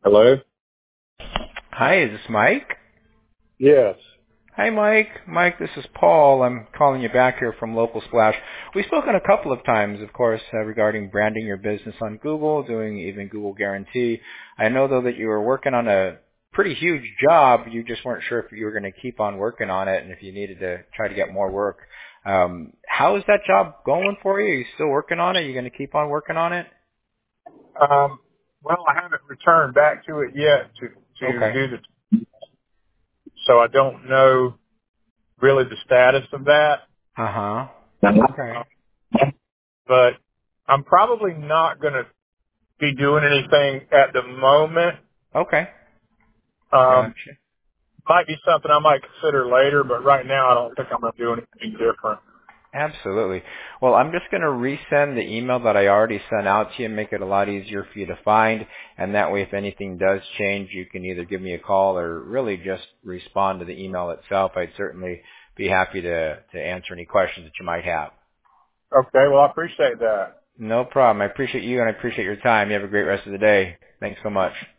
Hello? Hi, is this Mike? Yes. Hi, Mike. Mike, this is Paul. I'm calling you back here from Local Splash. We've spoken a couple of times, of course, regarding branding your business on Google, doing even Google Guarantee. I know, though, that you were working on a pretty huge job. You just weren't sure if you were going to keep on working on it and if you needed to try to get more work. How is that job going for you? Are you still working on it? Are you going to keep on working on it? Well, I haven't returned back to it yet to Okay. do so I don't know really the status of that. Uh-huh. Okay. Uh, but I'm probably not going to be doing anything at the moment. Okay. Um, Gotcha. might be something I might consider later, but right now I don't think I'm going to do anything different. Absolutely. Well, I'm just going to resend the email that I already sent out to you and make it a lot easier for you to find. And that way, if anything does change, you can either give me a call or really just respond to the email itself. I'd certainly be happy to answer any questions that you might have. Okay, well, I appreciate that. No problem. I appreciate you and I appreciate your time. You have a great rest of the day. Thanks so much.